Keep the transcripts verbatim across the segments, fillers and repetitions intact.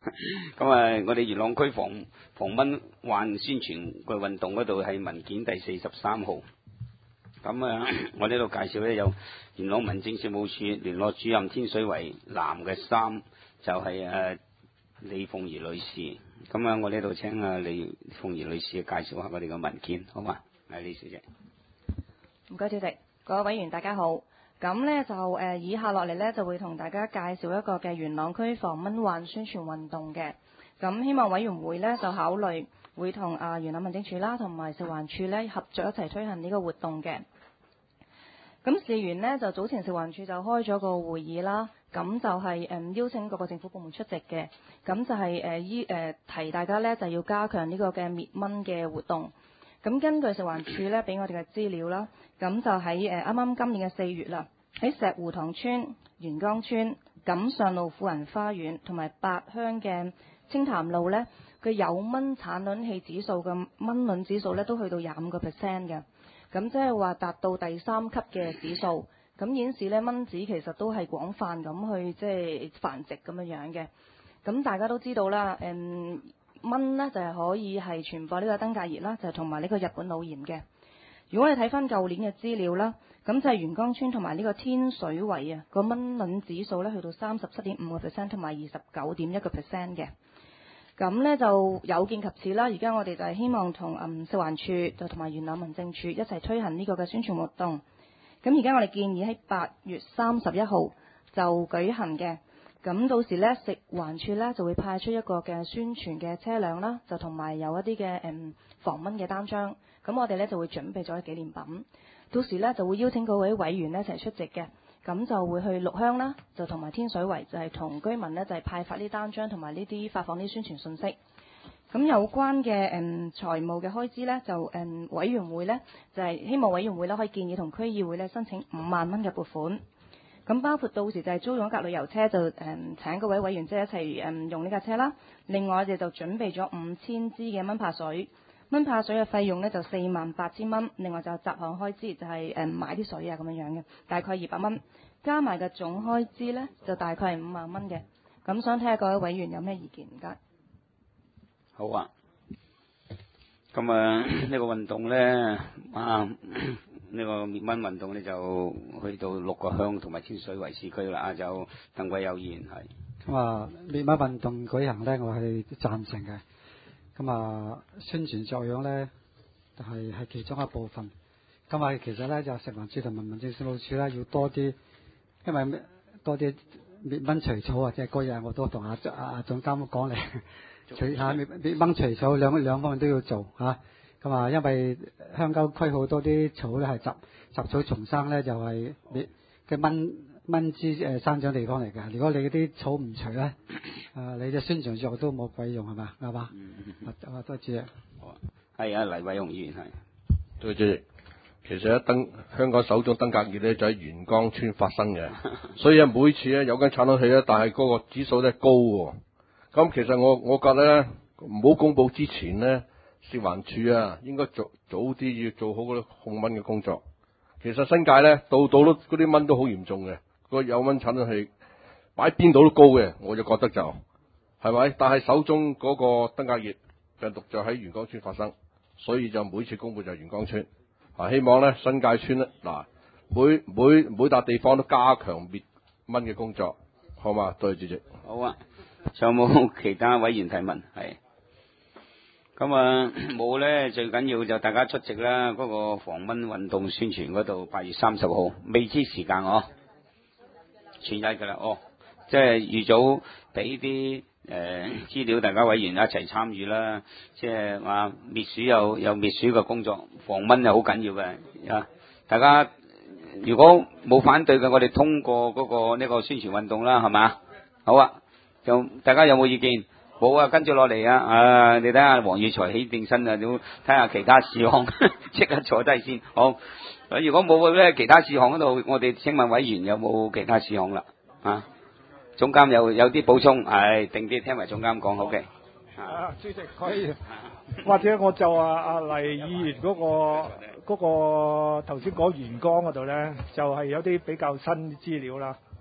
咁啊，我哋元朗區防防蚊患宣傳嘅運動嗰度係文件第四十三號。咁啊，我呢度介紹咧有元朗民政事務處聯絡主任天水圍南嘅三，就係、是、誒李鳳儀女士。咁啊，我呢度請啊李鳳儀女士介紹下我哋嘅文件，好嘛？係李小姐。 唔該，主席，各位委員大家好。咁呢就誒、呃、以下落嚟呢，就會同大家介紹一個嘅元朗區防蚊患宣傳運動嘅。咁希望委員會呢，就考慮會同啊元朗民政處啦同埋食環署呢合作一齊推行呢個活動嘅。咁事緣呢，就早前食環署就開咗個會議啦，咁就係、是、誒、嗯、邀請各個政府部門出席嘅。咁就係誒依誒提大家呢，就要加強呢個嘅滅蚊嘅活動。咁根據食環署咧俾我哋嘅資料啦，咁就喺誒啱啱今年嘅四月啦，喺石湖塘村、元江村、錦上路富人花園同埋八鄉嘅清潭路咧，佢有蚊產卵器指數嘅蚊卵指數咧都去到廿五個 percent 嘅，咁即係話達到第三級嘅指數，咁顯示咧蚊子其實都係廣泛咁去即係繁殖咁樣樣嘅。咁大家都知道啦，誒、嗯。蚊呢就係、是、可以係傳播呢個登革熱啦，就同埋呢個日本腦炎嘅。如果你睇翻舊年嘅資料啦，咁就係元江村同埋呢個天水圍啊，個蚊卵指數咧去到三十七點五個 percent 同埋二十九點一個 percent 嘅。咁呢就有見及此啦，而家我哋就係希望同嗯食環署就同埋元朗民政處一齊推行呢個嘅宣傳活動。咁而家我哋建議喺八月三十一號就舉行嘅。咁到時咧，食環署咧就會派出一個嘅宣傳嘅車輛啦，就同埋有一啲嘅誒防蚊嘅單張。咁我哋咧就會準備咗紀念品，到時咧就會邀請各位委員咧一齊出席嘅。咁就會去六鄉啦，就同埋天水圍就係同居民咧就係派發呢單張同埋呢啲發放啲宣傳信息。咁有關嘅誒財務嘅開支咧，就誒、嗯、委員會咧就係、是、希望委員會咧可以建議同區議會咧申請五萬蚊嘅撥款。咁包括到時就係租咗架旅遊車，就誒、嗯、請各位委員即係一齊誒、嗯、用呢架車啦。另外我哋就準備咗五千支嘅蚊怕水，蚊怕水嘅費用呢就四萬八千蚊。另外就雜項開支就係、是、誒、嗯、買啲水啊咁樣樣嘅，大概二百蚊，加埋嘅總開支呢就大概係五萬蚊嘅。咁想睇下各位委員有咩意見？唔該。 好啊。咁啊呢個運動呢。啊。呢、這個滅蚊運動呢，就去到六個鄉同埋天水圍市區啦，就鄧貴有議員係。 咁啊，滅蚊運動舉行呢，我係贊成嘅。咁啊，宣傳作用呢，就係、是、係其中一部分。咁啊，其實呢，就食環署同埋民政事務處呢，要多啲，因為多啲滅蚊除草啊，即係嗰日我都同阿阿總監講嚟，除下滅滅蚊除草兩兩方面都要做嚇。咁啊，因為鄉郊區好多啲草咧係雜雜草叢生咧，就係滅嘅蚊蚊滋誒生長地方嚟嘅。如果你嗰啲草唔除咧，啊你嘅宣傳作用都冇鬼用係嘛？啱嘛？啊多謝。 好啊，係啊，黎偉雄議員係。 多謝。其實一登香港首宗登革熱咧就喺元江村發生嘅，所以啊每次咧有間產卵器咧，但係嗰個指數咧高喎。咁其實我我覺得咧唔好公佈之前咧。食環署啊，應該早早啲要做好嗰啲控蚊嘅工作。其實新界咧，度度都嗰啲蚊都好嚴重嘅，個有蚊產卵器擺邊度都高嘅，我就覺得就係咪？但係首宗嗰個登革熱病毒就喺元江村發生，所以就每次公佈就係元江村。啊，希望咧新界村咧嗱，每每每笪地方都加強滅蚊嘅工作，好嘛？多謝主席。 好啊，仲有冇其他委員提問？係。咁啊冇咧，最緊要就大家出席啦。嗰、那個防蚊運動宣傳嗰度，八月三十號未知時間哦，全日噶啦哦，即係預早俾啲誒資料，大家委員一齊參與啦。即係話滅鼠有有滅鼠嘅工作，防蚊又好緊要嘅啊！大家如果冇反對嘅，我哋通過嗰個呢個宣傳運動啦，係嘛？好啊，就大家有冇意見？冇啊，跟住落嚟啊！啊，你睇下黃宇才起定身啊，都睇下其他事項，即刻坐低先。好，如果冇咧，其他事項嗰度，我哋請問委員有冇其他事項啦？啊，總監有有啲補充，係定啲聽埋總監講，好嘅。 啊，主席可以，或者我就啊啊黎議員嗰、嗰個嗰個頭先講元江嗰度咧，就係、係、有啲比較新資料啦。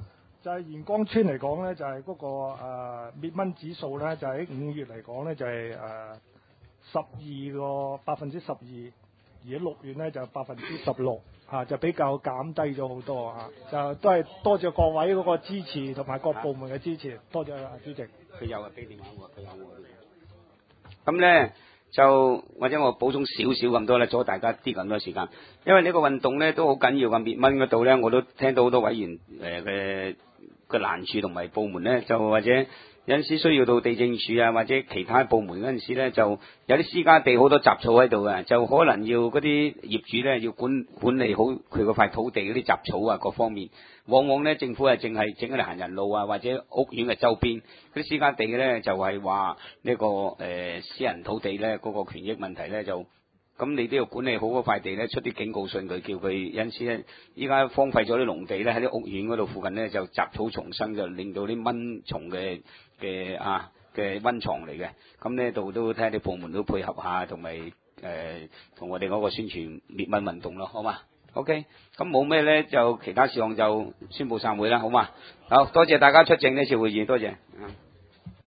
就係元江村嚟講咧，就係嗰個誒滅蚊指數咧，就喺五月嚟講咧，就係誒十二個百分之十二，而喺六月咧就百分之十六嚇，就比較減低咗好多嚇。就都係多謝各位嗰個支持同埋各部門嘅支持，多謝啊主席。 佢有啊，俾電話我，佢有我。咁咧就或者我補充少少咁多咧，阻大家啲咁多時間，因為呢個運動咧都好緊要嘅，滅蚊嗰度咧，我都聽到好多委員誒嘅嘅難處同埋部門咧，就或者有陣時需要到地政署啊，或者其他部門嗰陣時咧，就有啲私家地好多雜草喺度嘅，就可能要嗰啲業主咧要管管理好佢嗰塊土地嗰啲雜草啊各方面。往往咧政府係淨係整嗰啲行人路啊，或者屋苑嘅周邊嗰啲私家地咧，就係話呢個誒、呃、私人土地咧嗰、嗰個權益問題咧就。咁你都要管理好嗰塊地咧，出啲警告信佢，叫佢因此咧，依家荒廢咗啲農地咧，喺啲屋苑嗰度附近咧就雜草叢生，就令到啲蚊蟲嘅嘅啊嘅溫床嚟嘅。咁呢度都睇下啲部門都配合下，同埋誒同我哋嗰個宣傳滅蚊運動咯，好嘛 ？OK，咁冇咩咧，就其他事項就宣佈散會啦，好嘛？好多謝大家出席呢次會議，多謝。